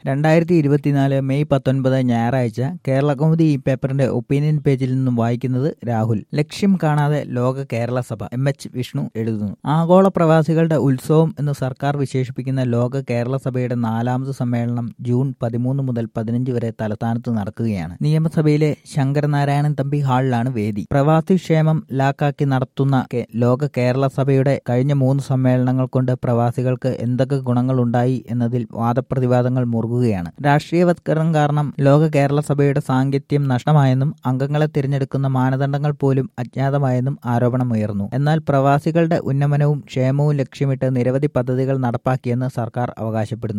2024 May 19 ഞായറാഴ്ച കേരളകൗമുദി ഈ പേപ്പറിന്റെ ഒപ്പീനിയൻ പേജിൽ നിന്നും വായിക്കുന്നത് രാഹുൽ. ലക്ഷ്യം കാണാതെ ലോക കേരള സഭ. MH വിഷ്ണു എഴുതുന്നു. ആഗോള പ്രവാസികളുടെ ഉത്സവം എന്ന് സർക്കാർ വിശേഷിപ്പിക്കുന്ന ലോക കേരള സഭയുടെ 4ാമത് സമ്മേളനം ജൂൺ 13 മുതൽ 15 വരെ തലസ്ഥാനത്ത് നടക്കുകയാണ്. നിയമസഭയിലെ ശങ്കരനാരായണൻ തമ്പി ഹാളിലാണ് വേദി. പ്രവാസി ക്ഷേമം ലാക്കാക്കി നടത്തുന്ന ലോക കേരള സഭയുടെ കഴിഞ്ഞ 3 സമ്മേളനങ്ങൾ കൊണ്ട് പ്രവാസികൾക്ക് എന്തൊക്കെ ഗുണങ്ങളുണ്ടായി എന്നതിൽ വാദപ്രതിവാദങ്ങൾ മുറുകുകയാണ്. രാഷ്ട്രീയവത്കരണം കാരണം ലോക കേരള സഭയുടെ സാങ്കത്യം നഷ്ടമായെന്നും അംഗങ്ങളെ തിരഞ്ഞെടുക്കുന്ന മാനദണ്ഡങ്ങൾ പോലും അജ്ഞാതമായെന്നും ആരോപണമുയർന്നു. എന്നാൽ പ്രവാസികളുടെ ഉന്നമനവും ക്ഷേമവും ലക്ഷ്യമിട്ട് നിരവധി പദ്ധതികൾ നടപ്പാക്കിയെന്ന് സർക്കാർ അവകാശപ്പെടുന്നു.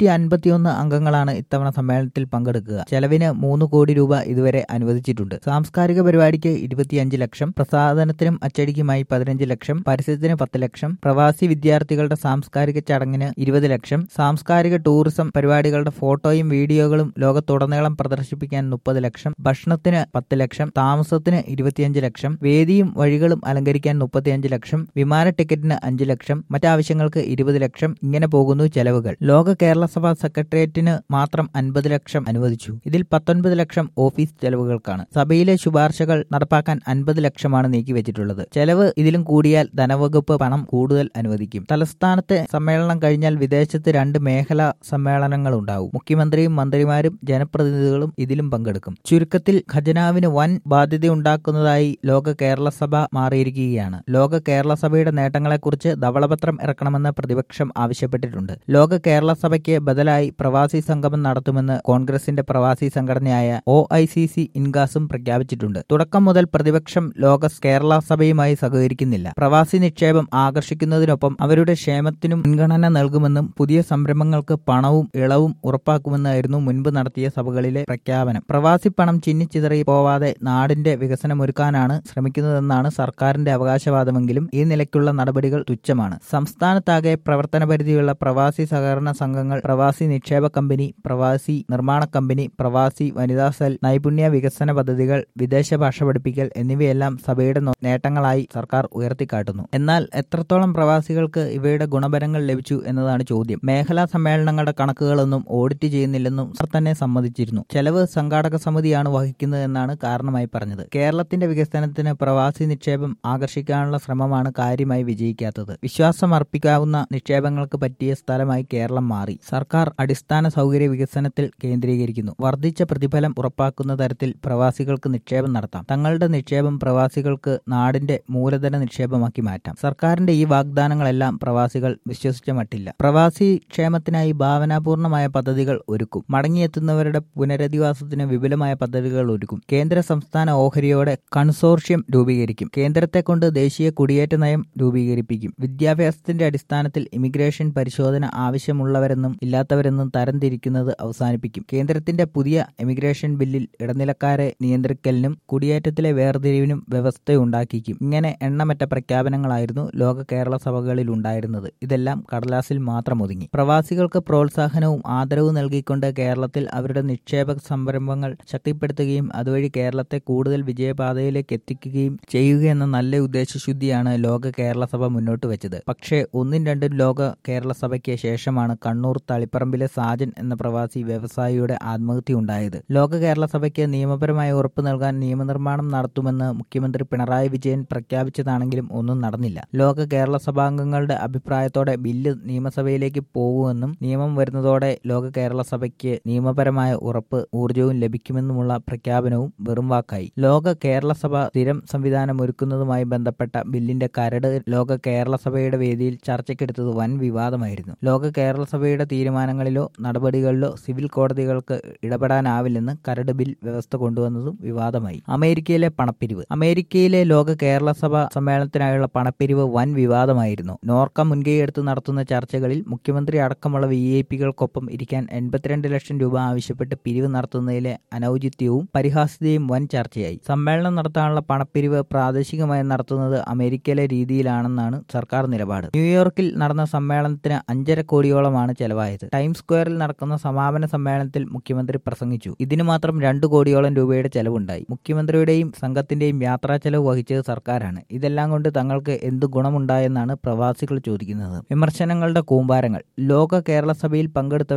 351 അംഗങ്ങളാണ് ഇത്തവണ സമ്മേളനത്തിൽ പങ്കെടുക്കുക. ചെലവിന് 3 കോടി രൂപ ഇതുവരെ അനുവദിച്ചിട്ടുണ്ട്. സാംസ്കാരിക പരിപാടിക്ക് 25 ലക്ഷം, പ്രസാധനത്തിനും അച്ചടിക്കുമായി 15 ലക്ഷം, പരസ്യത്തിന് 10 ലക്ഷം, പ്രവാസി വിദ്യാർത്ഥികളുടെ സാംസ്കാരിക ചടങ്ങിന് 20 ലക്ഷം, സാംസ്കാരിക ടൂറിസം പരിപാടികളുടെ ഫോട്ടോയും വീഡിയോകളും ലോകത്തുടനീളം പ്രദർശിപ്പിക്കാൻ 30 ലക്ഷം, ഭക്ഷണത്തിന് 10 ലക്ഷം, താമസത്തിന് 25 ലക്ഷം, വേദിയും വഴികളും അലങ്കരിക്കാൻ 35 ലക്ഷം, വിമാന ടിക്കറ്റിന് 5 ലക്ഷം, മറ്റാവശ്യങ്ങൾക്ക് 20 ലക്ഷം. ഇങ്ങനെ പോകുന്നു ചെലവുകൾ. ലോക കേരള സഭ സെക്രട്ടേറിയറ്റിന് മാത്രം 50 ലക്ഷം അനുവദിച്ചു. ഇതിൽ 19 ലക്ഷം ഓഫീസ് ചെലവുകൾക്കാണ്. സഭയിലെ ശുപാർശകൾ നടപ്പാക്കാൻ 50 ലക്ഷമാണ് നീക്കിവെച്ചിട്ടുള്ളത്. ചെലവ് ഇതിലും കൂടിയാൽ ധനവകുപ്പ് പണം കൂടുതൽ അനുവദിക്കും. തലസ്ഥാനത്തെ സമ്മേളനം കഴിഞ്ഞാൽ വിദേശത്ത് 2 മേഖലാ സമ്മേളനങ്ങൾ ഉണ്ടാവും. മുഖ്യമന്ത്രിയും മന്ത്രിമാരും ജനപ്രതിനിധികളും ഇതിലും പങ്കെടുക്കും. ചുരുക്കത്തിൽ ഖജനാവിന് വൻ ബാധ്യതയുണ്ടാക്കുന്നതായി ലോക കേരള സഭ മാറിയിരിക്കുകയാണ്. ലോക കേരള സഭയുടെ നേട്ടങ്ങളെക്കുറിച്ച് ധവളപത്രം ഇറക്കണമെന്ന് പ്രതിപക്ഷം ആവശ്യപ്പെട്ടിട്ടുണ്ട്. ലോക കേരള സഭയ്ക്ക് ബദലായി പ്രവാസി സംഗമം നടത്തുമെന്ന് കോൺഗ്രസിന്റെ പ്രവാസി സംഘടനയായ OICC ഇൻഗാസും പ്രഖ്യാപിച്ചിട്ടുണ്ട്. തുടക്കം മുതൽ പ്രതിപക്ഷം ലോക കേരള സഭയുമായി സഹകരിക്കുന്നില്ല. പ്രവാസി നിക്ഷേപം ആകർഷിക്കുന്നതിനൊപ്പം അവരുടെ ക്ഷേമത്തിനും മുൻഗണന നൽകുമെന്നും പുതിയ സംരംഭങ്ങൾക്ക് പണവും ഇളവും ഉറപ്പാക്കുമെന്നായിരുന്നു മുൻപ് നടത്തിയ സഭകളിലെ പ്രഖ്യാപനം. പ്രവാസി പണം ചിന്നിച്ചിതറി പോവാതെ നാടിന്റെ വികസനമൊരുക്കാനാണ് ശ്രമിക്കുന്നതെന്നാണ് സർക്കാരിന്റെ അവകാശവാദമെങ്കിലും ഈ നിലയ്ക്കുള്ള നടപടികൾ തുച്ഛമാണ്. സംസ്ഥാനത്താകെ പ്രവർത്തന പരിധിയുള്ള പ്രവാസി സഹകരണ സംഘങ്ങൾ, പ്രവാസി നിക്ഷേപ കമ്പനി, പ്രവാസി നിർമ്മാണ കമ്പനി, പ്രവാസി വനിതാ സെൽ, നൈപുണ്യ വികസന പദ്ധതികൾ, വിദേശ ഭാഷ പഠിപ്പിക്കൽ എന്നിവയെല്ലാം സഭയുടെ നേട്ടങ്ങളായി സർക്കാർ ഉയർത്തിക്കാട്ടുന്നു. എന്നാൽ എത്രത്തോളം പ്രവാസികൾക്ക് ഇവയുടെ ഗുണഫലങ്ങൾ ലഭിച്ചു എന്നതാണ് ചോദ്യം. മേഖലാ സമ്മേളനങ്ങളുടെ കണക്കുകളൊന്നും ഓഡിറ്റ് ചെയ്യുന്നില്ലെന്നും സർ തന്നെ സമ്മതിച്ചിരുന്നു. ചെലവ് സംഘാടക സമിതിയാണ് വഹിക്കുന്നതെന്നാണ് കാരണമായി പറഞ്ഞത്. കേരളത്തിന്റെ വികസനത്തിന് പ്രവാസി നിക്ഷേപം ആകർഷിക്കാനുള്ള ശ്രമമാണ് കാര്യമായി വിജയിക്കാത്തത്. വിശ്വാസം അർപ്പിക്കാവുന്ന നിക്ഷേപങ്ങൾക്ക് പറ്റിയ സ്ഥലമായി കേരളം മാറി. സർക്കാർ അടിസ്ഥാന സൗകര്യ വികസനത്തിൽ കേന്ദ്രീകരിക്കുന്നു. വർദ്ധിച്ച പ്രതിഫലം ഉറപ്പാക്കുന്ന തരത്തിൽ പ്രവാസികൾക്ക് നിക്ഷേപം നടത്താം. തങ്ങളുടെ നിക്ഷേപം പ്രവാസികൾക്ക് നാടിന്റെ മൂലധന നിക്ഷേപമാക്കി മാറ്റാം. സർക്കാരിന്റെ ഈ വാഗ്ദാനങ്ങളെല്ലാം പ്രവാസികൾ വിശ്വസിച്ച മട്ടില്ല. പ്രവാസി ക്ഷേമത്തിനായി ഭാവനാപൂർണമായ പദ്ധതികൾ ഒരുക്കും. മടങ്ങിയെത്തുന്നവരുടെ പുനരധിവാസത്തിന് വിപുലമായ പദ്ധതികൾ ഒരുക്കും. കേന്ദ്ര സംസ്ഥാന ഓഹരിയോടെ കൺസോർഷ്യം രൂപീകരിക്കും. കേന്ദ്രത്തെ കൊണ്ട് ദേശീയ കുടിയേറ്റ നയം രൂപീകരിപ്പിക്കും. വിദ്യാഭ്യാസത്തിന്റെ അടിസ്ഥാനത്തിൽ ഇമിഗ്രേഷൻ പരിശോധന ആവശ്യമുള്ളവരെന്നും ഇല്ലാത്തവരെന്നും തരംതിരിക്കുന്നത് അവസാനിപ്പിക്കും. കേന്ദ്രത്തിന്റെ പുതിയ ഇമിഗ്രേഷൻ ബില്ലിൽ ഇടനിലക്കാരെ നിയന്ത്രിക്കലിനും കുടിയേറ്റത്തിലെ വേർതിരിവിനും വ്യവസ്ഥയുണ്ടാക്കിക്കും. ഇങ്ങനെ എണ്ണമറ്റ പ്രഖ്യാപനങ്ങളായിരുന്നു ലോക കേരള സഭകളിൽ ഉണ്ടായിരുന്നത്. ഇതെല്ലാം കടലാസിൽ മാത്രം ഒതുങ്ങി. പ്രവാസികൾക്ക് പ്രോത്സാഹനവും ആദരവും നൽകിക്കൊണ്ട് കേരളത്തിൽ അവരുടെ നിക്ഷേപ സംരംഭങ്ങൾ ശക്തിപ്പെടുത്തുകയും അതുവഴി കേരളത്തെ കൂടുതൽ വിജയപാതയിലേക്ക് എത്തിക്കുകയും ചെയ്യുകയെന്ന നല്ല ഉദ്ദേശശുദ്ധിയാണ് ലോക കേരള സഭ മുന്നോട്ട് വെച്ചത്. പക്ഷേ 1-2 ലോക കേരള സഭയ്ക്ക് ശേഷമാണ് കണ്ണൂർ തളിപ്പറമ്പിലെ സാജൻ എന്ന പ്രവാസി വ്യവസായിയുടെ ആത്മഹത്യ ഉണ്ടായത്. ലോക കേരള സഭയ്ക്ക് നിയമപരമായ ഉറപ്പ് നൽകാൻ നിയമനിർമ്മാണം നടത്തുമെന്ന് മുഖ്യമന്ത്രി പിണറായി വിജയൻ പ്രഖ്യാപിച്ചതാണെങ്കിലും ഒന്നും നടന്നില്ല. ലോക കേരള സഭാംഗങ്ങളുടെ അഭിപ്രായത്തോടെ ബില്ല് നിയമസഭയിലേക്ക് പോകുമെന്നും നിയമം വരുന്നതോടെ ലോക കേരള സഭയ്ക്ക് നിയമപരമായ ഉറപ്പ് ഊർജവും ലഭിക്കുമെന്നുമുള്ള പ്രഖ്യാപനവും വെറും വാക്കായി. ലോക കേരള സഭ സ്ഥിരം സംവിധാനം ഒരുക്കുന്നതുമായി ബന്ധപ്പെട്ട ബില്ലിന്റെ കരട് ലോക കേരള സഭയുടെ വേദിയിൽ ചർച്ചയ്ക്കെടുത്തത് വൻ വിവാദമായിരുന്നു. ലോക കേരള സഭയുടെ തീരുമാനങ്ങളിലോ നടപടികളിലോ സിവിൽ കോടതികൾക്ക് ഇടപെടാനാവില്ലെന്ന് കരട് ബിൽ വ്യവസ്ഥ കൊണ്ടുവന്നതും വിവാദമായി. അമേരിക്കയിലെ പണപ്പിരിവ്. അമേരിക്കയിലെ ലോക കേരള സഭ സമ്മേളനത്തിനായുള്ള പണപ്പിരിവ് വൻ വിവാദമായിരുന്നു. നോർക്ക മുൻകൈയെടുത്ത് നടത്തുന്ന ചർച്ചകളിൽ മുഖ്യമന്ത്രി അടക്കമുള്ള VIP-കൾക്കൊപ്പം ഇരിക്കാൻ 82 ലക്ഷം രൂപ ആവശ്യപ്പെട്ട് പിരിവ് നടത്തുന്നതിലെ അനൌചിത്യവും പരിഹാസ്യതയും വൻ ചർച്ചയായി. സമ്മേളനം നടത്താനുള്ള പണപ്പിരിവ് പ്രാദേശികമായി നടത്തുന്നത് അമേരിക്കയിലെ രീതിയിലാണെന്നാണ് സർക്കാർ നിലപാട്. ന്യൂയോർക്കിൽ നടന്ന സമ്മേളനത്തിന് 5.5 കോടിയോളമാണ് ചെലവായത്. ടൈംസ് സ്ക്വയറിൽ നടക്കുന്ന സമാപന സമ്മേളനത്തിൽ മുഖ്യമന്ത്രി പ്രസംഗിച്ചു. ഇതിനു മാത്രം 2 കോടിയോളം രൂപയുടെ ചെലവുണ്ടായി. മുഖ്യമന്ത്രിയുടെയും സംഘത്തിന്റെയും യാത്രാ ചെലവ് വഹിച്ചത് സർക്കാരാണ്. ഇതെല്ലാം കൊണ്ട് തങ്ങൾക്ക് എന്ത് ഗുണമുണ്ടായെന്നാണ് പ്രവാസികൾ ചോദിക്കുന്നത്. വിമർശനങ്ങളുടെ കൂമ്പാരങ്ങൾ. ലോക കേരള സഭയിൽ പങ്കെടുത്തവരുടെ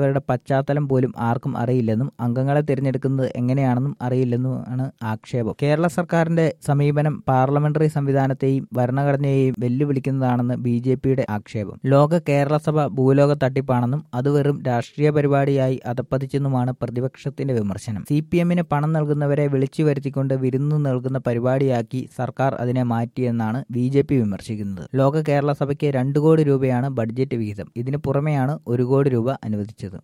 നടപടികളുടെ പശ്ചാത്തലം പോലും ആർക്കും അറിയില്ലെന്നും അംഗങ്ങളെ തിരഞ്ഞെടുക്കുന്നത് എങ്ങനെയാണെന്നും അറിയില്ലെന്നുമാണ് ആക്ഷേപം. കേരള സർക്കാരിന്റെ സമീപനം പാർലമെന്ററി സംവിധാനത്തെയും ഭരണഘടനയെയും വെല്ലുവിളിക്കുന്നതാണെന്ന് BJPയുടെ ആക്ഷേപം. ലോക കേരള സഭ ഭൂലോക തട്ടിപ്പാണെന്നും അത് വെറും രാഷ്ട്രീയ പരിപാടിയായി അധപ്പതിച്ചെന്നുമാണ് പ്രതിപക്ഷത്തിന്റെ വിമർശനം. CPMന് പണം നൽകുന്നവരെ വിളിച്ചു വരുത്തിക്കൊണ്ട് വിരുന്നു നൽകുന്ന പരിപാടിയാക്കി സർക്കാർ അതിനെ മാറ്റിയെന്നാണ് BJP വിമർശിക്കുന്നത്. ലോക കേരള സഭയ്ക്ക് 2 കോടി രൂപയാണ് ബഡ്ജറ്റ് വിഹിതം. ഇതിനു പുറമെയാണ് 1 കോടി രൂപ അനുവദിച്ചത്.